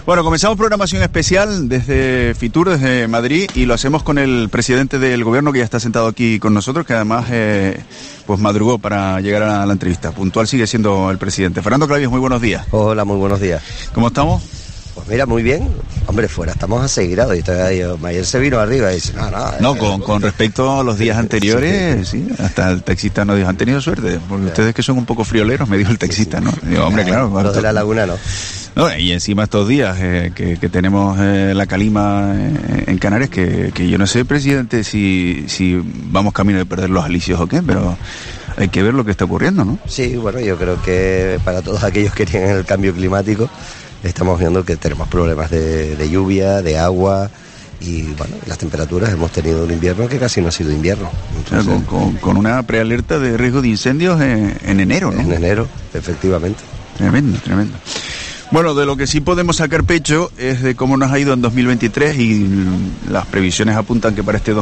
Bueno, comenzamos programación especial desde Fitur, desde Madrid, y lo hacemos con el presidente del gobierno que ya está sentado aquí con nosotros, que además pues madrugó para llegar a la entrevista. Puntual sigue siendo el presidente. Fernando Clavies, muy buenos días. Hola, muy buenos días. ¿Cómo estamos? Pues mira, muy bien. Hombre, fuera estamos a 6 grados. Y ayer se vino arriba y dice, no, con respecto a los días anteriores, sí, hasta el taxista nos dijo, han tenido suerte, porque ustedes que son un poco frioleros, me dijo el taxista, ¿no? Digo, hombre, claro. Los de la laguna no. No, y encima estos días que tenemos la calima en Canarias, que yo no sé, presidente, si vamos camino de perder los alicios o qué, pero hay que ver lo que está ocurriendo, ¿no? Sí, bueno, yo creo que para todos aquellos que tienen el cambio climático, estamos viendo que tenemos problemas de lluvia, de agua, y bueno, las temperaturas, hemos tenido un invierno que casi no ha sido invierno. Entonces, con una prealerta de riesgo de incendios en enero, ¿no? En enero, efectivamente. Tremendo, tremendo. Bueno, de lo que sí podemos sacar pecho es de cómo nos ha ido en 2023 y las previsiones apuntan que para este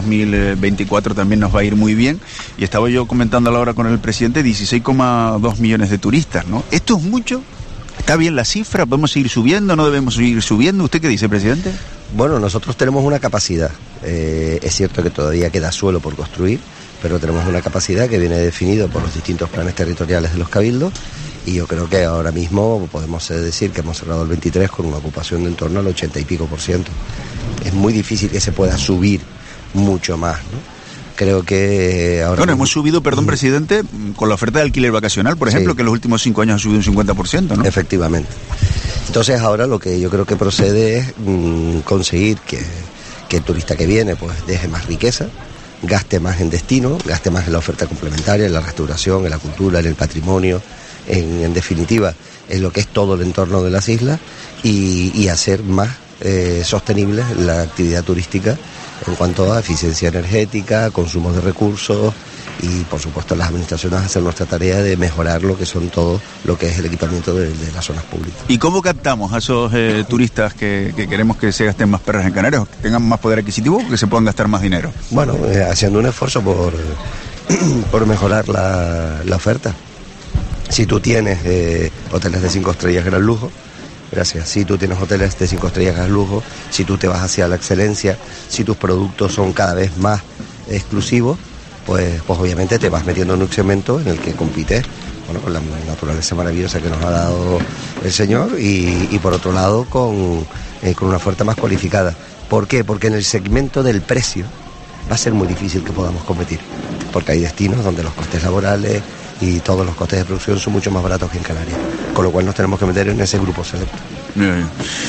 2024 también nos va a ir muy bien. Y estaba yo comentando ahora con el presidente, 16,2 millones de turistas, ¿no? ¿Esto es mucho? ¿Está bien la cifra? ¿Podemos seguir subiendo? ¿No debemos seguir subiendo? ¿Usted qué dice, presidente? Bueno, nosotros tenemos una capacidad. Es cierto que todavía queda suelo por construir, pero tenemos una capacidad que viene definida por los distintos planes territoriales de los cabildos. Y yo creo que ahora mismo podemos decir que hemos cerrado el 23 con una ocupación de en torno al 80 y pico %. Es muy difícil que se pueda subir mucho más, ¿no? Creo que ahora... Bueno, hemos subido, perdón, presidente, con la oferta de alquiler vacacional, por ejemplo, que en los últimos 5 años ha subido un 50%, ¿no? Efectivamente. Entonces ahora lo que yo creo que procede es conseguir que el turista que viene pues deje más riqueza, gaste más en destino, gaste más en la oferta complementaria, en la restauración, en la cultura, en el patrimonio, en definitiva, en lo que es todo el entorno de las islas y hacer más sostenible la actividad turística en cuanto a eficiencia energética, consumo de recursos y, por supuesto, las administraciones hacen nuestra tarea de mejorar lo que son todo lo que es el equipamiento de las zonas públicas. ¿Y cómo captamos a esos turistas que queremos que se gasten más perras en Canarias, que tengan más poder adquisitivo o que se puedan gastar más dinero? Bueno, haciendo un esfuerzo por mejorar la oferta. Si tú tienes hoteles de 5 estrellas gran lujo, gracias. Si tú tienes hoteles de 5 estrellas gran lujo, si tú te vas hacia la excelencia, si tus productos son cada vez más exclusivos, pues obviamente te vas metiendo en un segmento en el que compites, bueno, con la naturaleza maravillosa que nos ha dado el Señor y por otro lado con una oferta más cualificada. ¿Por qué? Porque en el segmento del precio va a ser muy difícil que podamos competir, porque hay destinos donde los costes laborales y todos los costes de producción son mucho más baratos que en Canarias, con lo cual nos tenemos que meter en ese grupo selecto. Bien.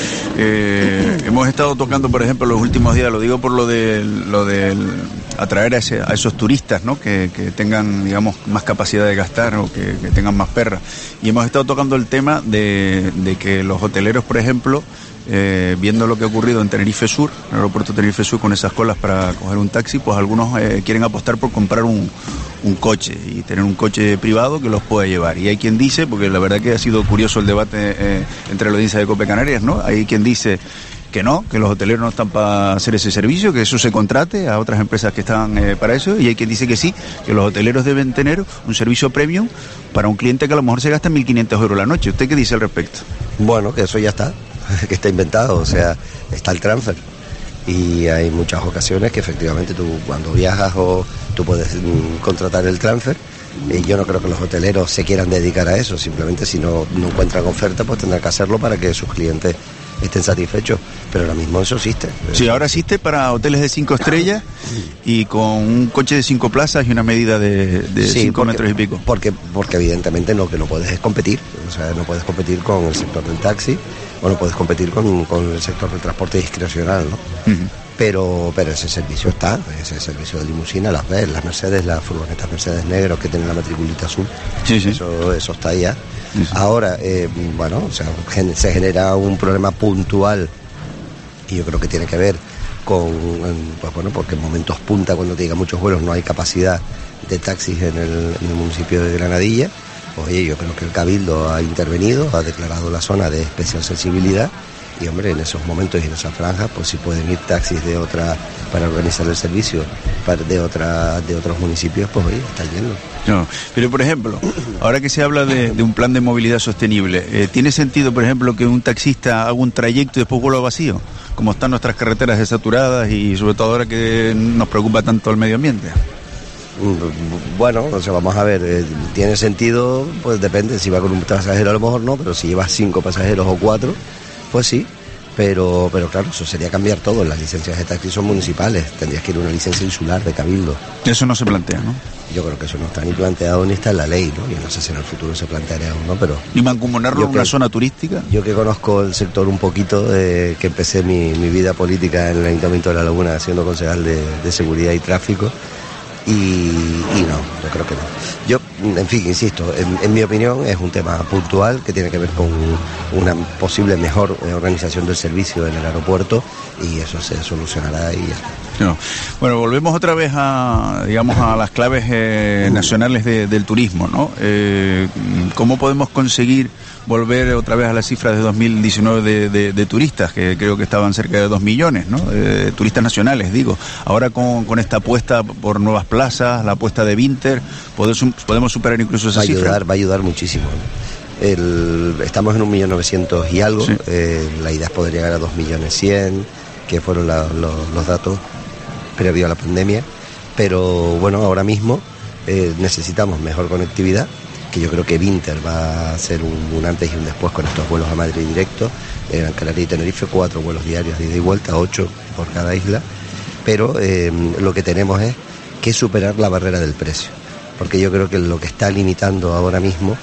Hemos estado tocando, por ejemplo, los últimos días, lo digo por lo de atraer a esos turistas, ¿no? Que tengan, digamos, más capacidad de gastar o que tengan más perras. Y hemos estado tocando el tema de que los hoteleros, por ejemplo, viendo lo que ha ocurrido en Tenerife Sur, en el aeropuerto de Tenerife Sur, con esas colas para coger un taxi, pues algunos quieren apostar por comprar un coche y tener un coche privado que los pueda llevar. Y hay quien dice, porque la verdad que ha sido curioso el debate entre la audiencia de COPE Canarias, ¿no? Hay quien dice que no, que los hoteleros no están para hacer ese servicio, que eso se contrate a otras empresas que están para eso, y hay quien dice que sí, que los hoteleros deben tener un servicio premium para un cliente que a lo mejor se gasta 1.500 euros la noche. ¿Usted qué dice al respecto? Bueno, que eso ya está, que está inventado, o sea, está el transfer. Y hay muchas ocasiones que efectivamente tú cuando viajas o tú puedes contratar el transfer. Yo no creo que los hoteleros se quieran dedicar a eso, simplemente si no encuentran oferta pues tendrán que hacerlo para que sus clientes estén satisfechos, pero ahora mismo eso existe. Sí, ahora existe para hoteles de 5 estrellas y con un coche de 5 plazas y una medida de 5 metros y pico. Porque evidentemente lo que no puedes es competir, o sea, no puedes competir con el sector del taxi o no puedes competir con el sector del transporte discrecional, ¿no? Uh-huh. Pero ese servicio está, ese servicio de limusina, las Mercedes, las furgonetas Mercedes negros que tienen la matriculita azul, sí. Eso está allá. Sí. Ahora, bueno, o sea, se genera un problema puntual y yo creo que tiene que ver con, pues bueno, porque en momentos punta, cuando te diga muchos vuelos, no hay capacidad de taxis en el municipio de Granadilla. Oye, yo creo que el Cabildo ha intervenido, ha declarado la zona de especial sensibilidad y hombre, en esos momentos y en esas franjas, pues si pueden ir taxis de otra para organizar el servicio de otros municipios, pues oye, están yendo. No, pero por ejemplo, ahora que se habla de un plan de movilidad sostenible, ¿tiene sentido, por ejemplo, que un taxista haga un trayecto y después vuelva vacío? Como están nuestras carreteras desaturadas y sobre todo ahora que nos preocupa tanto el medio ambiente. Bueno, o sea, vamos a ver, ¿tiene sentido? Pues depende, si va con un pasajero a lo mejor no, pero si llevas 5 pasajeros o 4, pues sí. Pero claro, eso sería cambiar todo. Las licencias de taxi son municipales, tendrías que ir a una licencia insular de cabildo. Eso no se plantea, ¿no? Yo creo que eso no está ni planteado ni está en la ley, ¿no? Yo no sé si en el futuro se planteará o no, pero... ¿Y mancomunarlo en una zona turística? Yo que conozco el sector un poquito, que empecé mi vida política en el Ayuntamiento de La Laguna siendo concejal de Seguridad y Tráfico, y no, yo creo que no. Yo, en fin, insisto, en mi opinión es un tema puntual que tiene que ver con una posible mejor organización del servicio en el aeropuerto, y eso se solucionará y ya está. No. Bueno, volvemos otra vez a las claves nacionales del turismo, ¿no? ¿Cómo podemos conseguir volver otra vez a las cifras de 2019 de turistas, que creo que estaban cerca de 2 millones, ¿no? Turistas nacionales, digo. Ahora con esta apuesta por nuevas plazas, la apuesta de Vinter, podemos superar incluso esa cifra. Va a ayudar muchísimo, ¿no? Estamos en 1.900.000 y algo, sí. La idea es poder llegar a 2.100.000, que fueron los datos previo a la pandemia, pero bueno, ahora mismo necesitamos mejor conectividad, que yo creo que Vinter va a ser un antes y un después con estos vuelos a Madrid directo, Gran Canaria y Tenerife, 4 vuelos diarios de ida y vuelta, 8 por cada isla, pero lo que tenemos es que superar la barrera del precio, porque yo creo que lo que está limitando ahora mismo,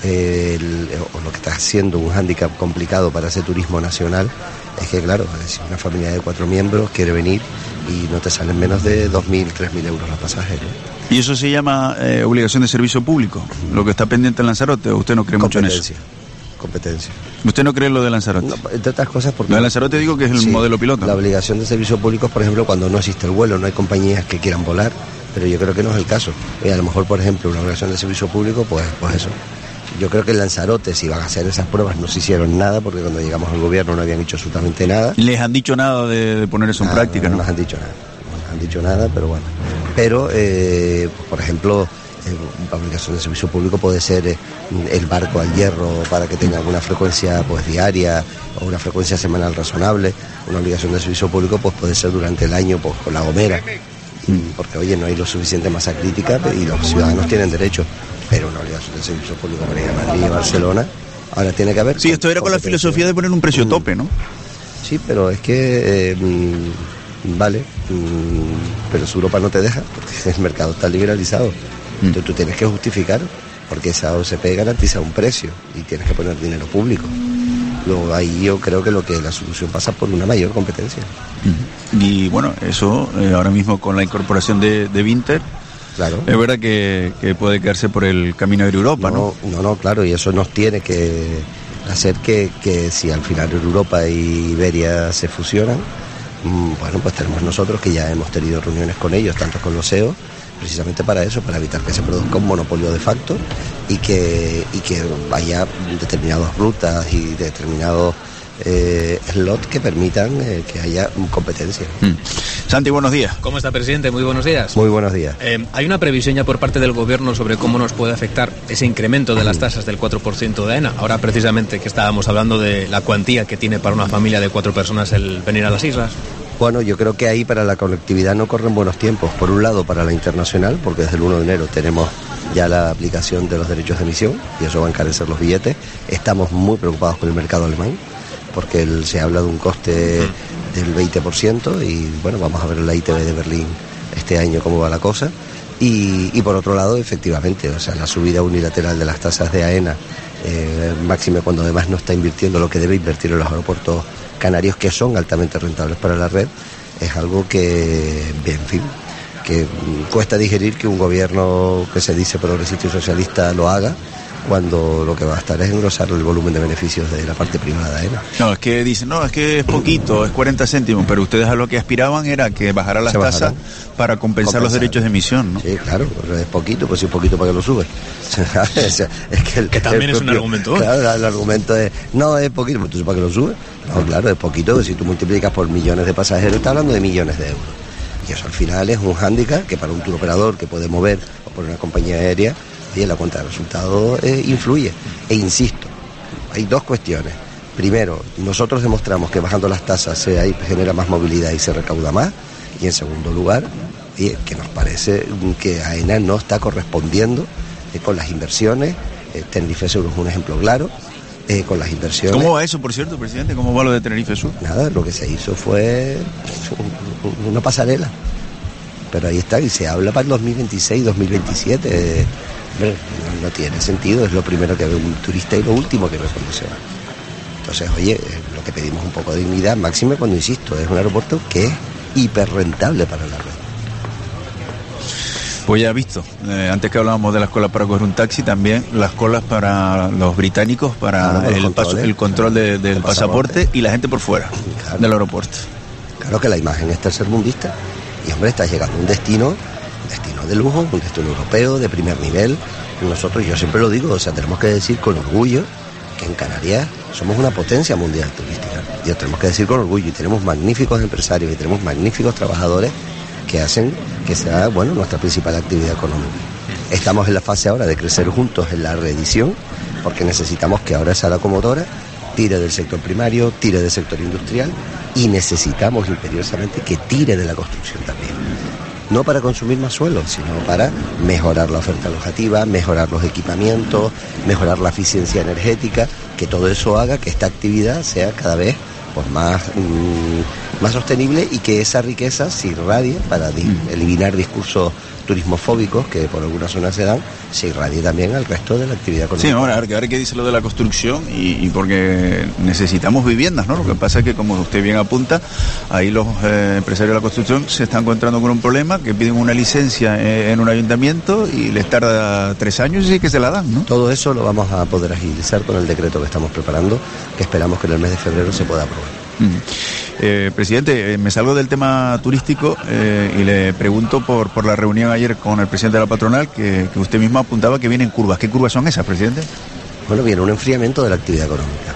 o lo que está haciendo un hándicap complicado para ese turismo nacional, es que claro, si una familia de 4 miembros quiere venir y no te salen menos de 2.000, 3.000 euros los pasajes, ¿no? ¿Y eso se llama obligación de servicio público? Lo que está pendiente en Lanzarote, ¿o usted no cree mucho en eso? Competencia. ¿Usted no cree en lo de Lanzarote? No, entre otras cosas porque... Lo de Lanzarote digo que es el modelo piloto. La obligación de servicio público, por ejemplo, cuando no existe el vuelo, no hay compañías que quieran volar, pero yo creo que no es el caso. A lo mejor, por ejemplo, una obligación de servicio público, pues eso. Yo creo que en Lanzarote, si van a hacer esas pruebas, no se hicieron nada, porque cuando llegamos al gobierno no habían dicho absolutamente nada. ¿Les han dicho nada de poner eso en práctica? No nos han dicho nada. No nos han dicho nada, pero bueno. Pero, por ejemplo, la obligación de servicio público puede ser el barco al hierro para que tenga alguna frecuencia pues diaria o una frecuencia semanal razonable. Una obligación de servicio público pues puede ser durante el año pues con La Gomera, porque oye, no hay lo suficiente masa crítica y los ciudadanos tienen derecho. Pero una obligación de servicio público para ir a Madrid y a Barcelona, ahora tiene que haber... Sí, esto era con la filosofía de poner un precio tope, ¿no? Sí, pero es que... vale, pero si Europa no te deja, porque el mercado está liberalizado. Entonces tú tienes que justificar, porque esa OCP garantiza un precio y tienes que poner dinero público. Luego ahí yo creo que la solución pasa por una mayor competencia. Y bueno, eso ahora mismo con la incorporación de Vinter, claro. Es verdad que puede quedarse por el camino de Europa, ¿no? No, claro, y eso nos tiene que hacer que si al final Europa y Iberia se fusionan, bueno, pues tenemos nosotros que ya hemos tenido reuniones con ellos, tanto con los CEOs, precisamente para eso, para evitar que se produzca un monopolio de facto y que haya determinadas rutas y determinados slots que permitan que haya competencia. Santi, buenos días. ¿Cómo está, presidente? Muy buenos días. Muy buenos días. ¿Hay una previsión ya por parte del gobierno sobre cómo nos puede afectar ese incremento de las tasas del 4% de AENA? Ahora precisamente que estábamos hablando de la cuantía que tiene para una familia de 4 personas el venir a las islas. Bueno, yo creo que ahí para la conectividad no corren buenos tiempos. Por un lado para la internacional, porque desde el 1 de enero tenemos ya la aplicación de los derechos de emisión y eso va a encarecer los billetes. Estamos muy preocupados con el mercado alemán, porque se habla de un coste del 20% y bueno, vamos a ver en la ITV de Berlín este año cómo va la cosa. Y por otro lado, efectivamente, o sea, la subida unilateral de las tasas de AENA, máxime cuando además no está invirtiendo lo que debe invertir en los aeropuertos canarios, que son altamente rentables para la red, es algo que, en fin, que cuesta digerir que un gobierno que se dice progresista y socialista lo haga, cuando lo que va a estar es engrosar el volumen de beneficios de la parte privada de AENA. No, es que dicen, no, es que es poquito, es 40 céntimos, pero ustedes a lo que aspiraban era que bajara las tasas para compensar los derechos de emisión, ¿no? Sí, claro, pero es poquito, pues si es poquito, ¿para qué lo sube? es que también es un argumento. Claro, el argumento es, no, es poquito, pues entonces ¿para qué lo sube? No, claro, es poquito, si tú multiplicas por millones de pasajeros, estás hablando de millones de euros. Y eso al final es un hándicap que para un tour operador que puede mover, o por una compañía aérea, y en la cuenta de resultados influye. E insisto, hay dos cuestiones. Primero, nosotros demostramos que bajando las tasas se genera más movilidad y se recauda más. Y en segundo lugar, que nos parece que AENA no está correspondiendo con las inversiones. Tenerife Sur es un ejemplo claro. Con las inversiones. ¿Cómo va eso, por cierto, presidente? ¿Cómo va lo de Tenerife Sur? Nada, lo que se hizo fue una pasarela. Pero ahí está, y se habla para el 2026, 2027. No tiene sentido, es lo primero que ve un turista y lo último que ve cuando se va. Entonces, oye, lo que pedimos un poco de dignidad, máxime cuando, insisto, es un aeropuerto que es hiperrentable para la red. Pues ya he visto, antes que hablábamos de las colas para coger un taxi, también las colas para los británicos para el control del pasaporte y la gente por fuera del aeropuerto. Claro que la imagen es tercermundista y, hombre, está llegando a un destino de lujo, un destino europeo de primer nivel. Nosotros, yo siempre lo digo, o sea, tenemos que decir con orgullo que en Canarias somos una potencia mundial turística. Y lo tenemos que decir con orgullo, y tenemos magníficos empresarios y tenemos magníficos trabajadores que hacen que sea, bueno, nuestra principal actividad económica. Estamos en la fase ahora de crecer juntos en la reedición, porque necesitamos que ahora esa locomotora tire del sector primario, tire del sector industrial, y necesitamos imperiosamente que tire de la construcción también. No para consumir más suelo, sino para mejorar la oferta alojativa, mejorar los equipamientos, mejorar la eficiencia energética, que todo eso haga que esta actividad sea cada vez pues más sostenible, y que esa riqueza se irradie para eliminar discursos turismofóbicos que por algunas zonas se dan, se irradie también al resto de la actividad económica. Sí, ahora que dice lo de la construcción y porque necesitamos viviendas, ¿no? Lo que pasa es que, como usted bien apunta, ahí los empresarios de la construcción se están encontrando con un problema, que piden una licencia en un ayuntamiento y les tarda 3 años y sí que se la dan, ¿no? Todo eso lo vamos a poder agilizar con el decreto que estamos preparando, que esperamos que en el mes de febrero se pueda aprobar. Presidente, me salgo del tema turístico y le pregunto por la reunión ayer con el presidente de la patronal, que usted mismo apuntaba que vienen curvas. ¿Qué curvas son esas, presidente? Bueno, viene un enfriamiento de la actividad económica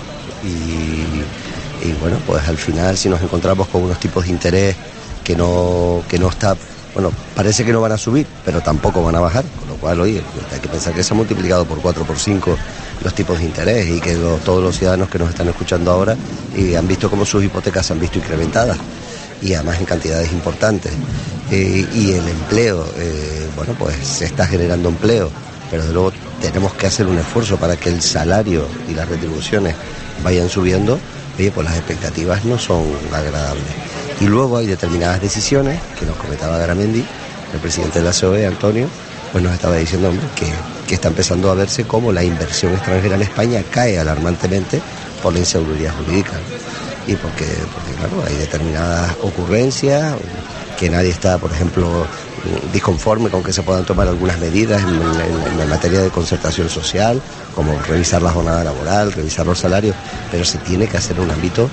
y bueno, pues al final, si nos encontramos con unos tipos de interés que no está, bueno, parece que no van a subir, pero tampoco van a bajar, con lo cual, oye, hay que pensar que se ha multiplicado por 4, por 5 los tipos de interés, y que todos los ciudadanos que nos están escuchando ahora y han visto cómo sus hipotecas se han visto incrementadas, y además en cantidades importantes, y el empleo, bueno, pues se está generando empleo, pero de luego tenemos que hacer un esfuerzo para que el salario y las retribuciones vayan subiendo. Oye, pues las expectativas no son agradables. Y luego hay determinadas decisiones que nos comentaba Garamendi, el presidente de la COE, Antonio, pues nos estaba diciendo, hombre, que está empezando a verse cómo la inversión extranjera en España cae alarmantemente por la inseguridad jurídica. Y porque claro, hay determinadas ocurrencias que nadie está, por ejemplo, disconforme con que se puedan tomar algunas medidas en materia de concertación social, como revisar la jornada laboral, revisar los salarios, pero se tiene que hacer en un ámbito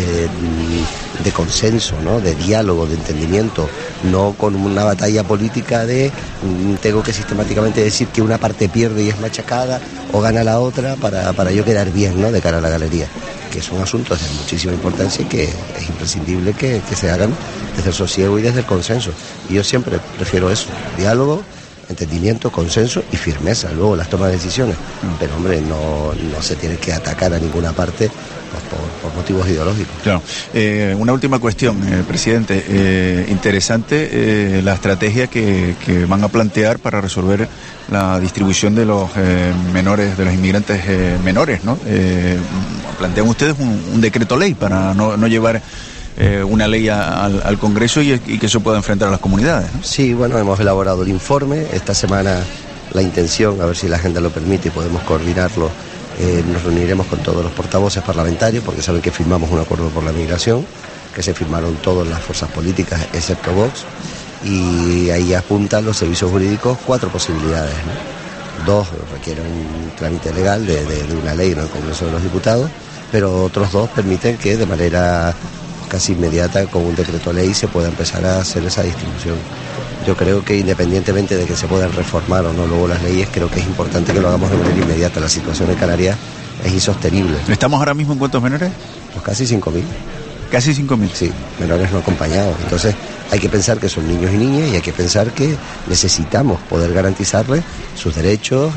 de consenso, ¿no? De diálogo, de entendimiento, no con una batalla política de tengo que sistemáticamente decir que una parte pierde y es machacada, o gana la otra para yo quedar bien, ¿no? De cara a la galería, que son asuntos de muchísima importancia y que es imprescindible que se hagan desde el sosiego y desde el consenso. Y yo siempre prefiero eso, diálogo, entendimiento, consenso y firmeza. Luego las tomas de decisiones, pero hombre, no se tiene que atacar a ninguna parte por motivos ideológicos. Claro. Una última cuestión, presidente. Interesante la estrategia que van a plantear para resolver la distribución de los menores, de los inmigrantes menores, ¿no? Plantean ustedes un decreto ley para no llevar una ley al Congreso y que eso pueda enfrentar a las comunidades, ¿no? Sí, bueno, hemos elaborado el informe. Esta semana la intención, a ver si la agenda lo permite y podemos coordinarlo, nos reuniremos con todos los portavoces parlamentarios, porque saben que firmamos un acuerdo por la migración, que se firmaron todas las fuerzas políticas excepto Vox, y ahí apuntan los servicios jurídicos 4 posibilidades, ¿no? 2 requieren un trámite legal de una ley en el Congreso de los Diputados, pero otros 2 permiten que de manera casi inmediata, con un decreto ley, se pueda empezar a hacer esa distribución. Yo creo que independientemente de que se puedan reformar o no luego las leyes, creo que es importante que lo hagamos de manera inmediata. La situación de Canarias es insostenible. ¿Estamos ahora mismo en cuántos menores? Pues casi 5.000. ¿Casi 5.000? Sí, menores no acompañados. Entonces hay que pensar que son niños y niñas y hay que pensar que necesitamos poder garantizarles sus derechos,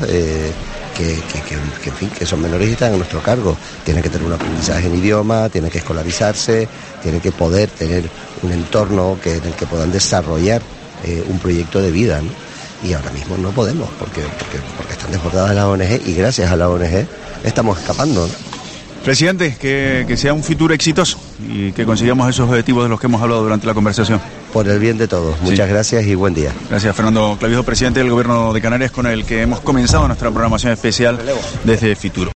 en fin, que son menores y están a nuestro cargo. Tienen que tener un aprendizaje en idioma, tienen que escolarizarse, tienen que poder tener un entorno en el que puedan desarrollar un proyecto de vida, ¿no? Y ahora mismo no podemos porque están desbordadas las ONG y gracias a la ONG estamos escapando, ¿no? Presidente, que sea un futuro exitoso y que consigamos esos objetivos de los que hemos hablado durante la conversación. Por el bien de todos. Muchas gracias y buen día. Gracias, Fernando Clavijo, presidente del Gobierno de Canarias, con el que hemos comenzado nuestra programación especial desde Fitur.